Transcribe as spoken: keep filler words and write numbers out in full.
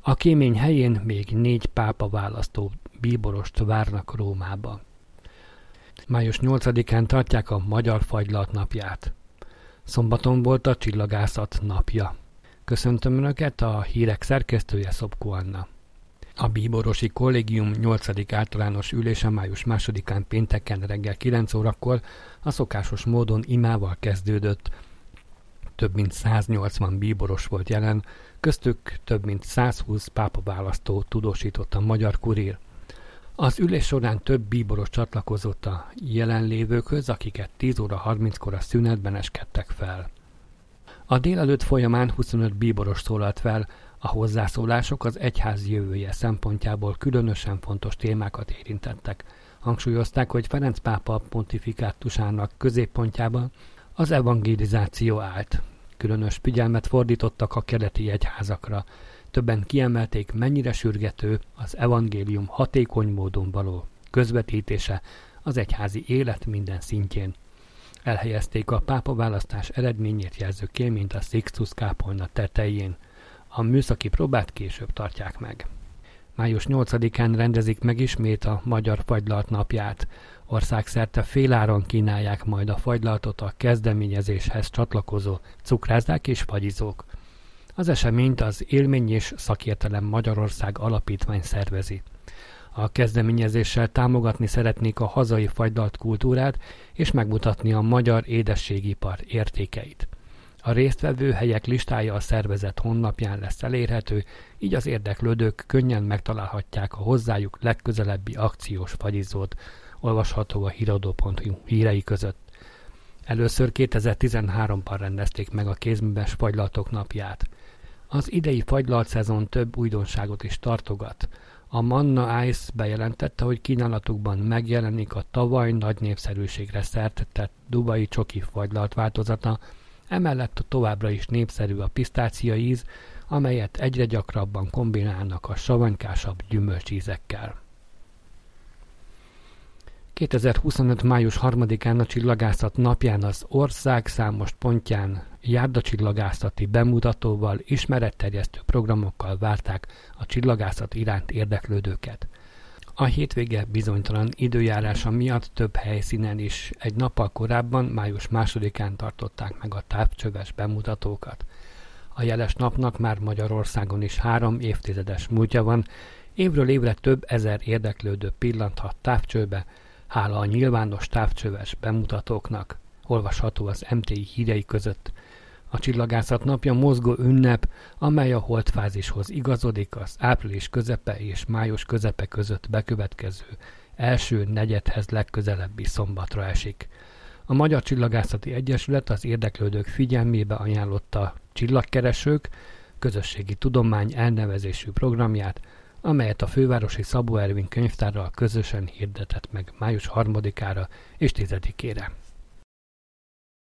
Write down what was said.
A kémény helyén még négy pápa választó bíborost várnak Rómába. május nyolcadikán tartják a Magyar Fagylalt napját. Szombaton volt a csillagászat napja. Köszöntöm Önöket, a hírek szerkesztője Szopko Anna. A bíborosi kollégium nyolcadik általános ülése május másodikán pénteken reggel kilenc órakor a szokásos módon imával kezdődött. Több mint száznyolcvan bíboros volt jelen, köztük több mint százhúsz pápaválasztó, tudósított a Magyar Kurír. Az ülés során több bíboros csatlakozott a jelenlévőkhöz, akiket tíz óra harminckor a szünetben eskedtek fel. A délelőtt folyamán huszonöt bíboros szólalt fel, a hozzászólások az egyház jövője szempontjából különösen fontos témákat érintettek. Hangsúlyozták, hogy Ferenc pápa pontifikátusának középpontjában az evangelizáció állt. Különös figyelmet fordítottak a keleti egyházakra. Többen kiemelték, mennyire sürgető az evangélium hatékony módon való közvetítése az egyházi élet minden szintjén. Elhelyezték a pápaválasztás eredményét jelző kélményt a Sixtus kápolna tetején. A műszaki próbát később tartják meg. május nyolcadikán rendezik meg ismét a Magyar Fagylalt napját. Országszerte féláron kínálják majd a fagylaltot a kezdeményezéshez csatlakozó cukrázdák és fagyizók. Az eseményt az Élmény és Szakértelem Magyarország Alapítvány szervezi. A kezdeményezéssel támogatni szeretnék a hazai fagylalt kultúrát és megmutatni a magyar édességipar értékeit. A résztvevő helyek listája a szervezet honlapján lesz elérhető, így az érdeklődők könnyen megtalálhatják a hozzájuk legközelebbi akciós fagyizót, olvasható a híradó pont hu hírei között. Először kétezer-tizenháromban rendezték meg a kézműves fagylaltok napját. Az idei fagylalt szezon több újdonságot is tartogat. A Manna Ice bejelentette, hogy kínálatukban megjelenik a tavaly nagy népszerűségre szert tett dubai csoki fagylalt változata, emellett továbbra is népszerű a pisztácia íz, amelyet egyre gyakrabban kombinálnak a savanykásabb gyümölcsízekkel. kétezer-huszonöt. május harmadikán a csillagászat napján az ország számos pontján járdacsillagászati bemutatóval, ismeretterjesztő programokkal várták a csillagászat iránt érdeklődőket. A hétvége bizonytalan időjárása miatt több helyszínen is egy nappal korábban, május másodikán tartották meg a távcsöves bemutatókat. A jeles napnak már Magyarországon is három évtizedes múltja van, évről évre több ezer érdeklődő pillanthat távcsőbe, hála a nyilvános távcsöves bemutatóknak, olvasható az em té i hírei között. A csillagászat napja mozgó ünnep, amely a holdfázishoz igazodik az április közepe és május közepe között bekövetkező első negyedhez legközelebbi szombatra esik. A Magyar Csillagászati Egyesület az érdeklődők figyelmébe ajánlotta Csillagkeresők közösségi tudomány elnevezésű programját, amelyet a fővárosi Szabó Ervin könyvtárral közösen hirdetett meg május harmadikára és tizedikére.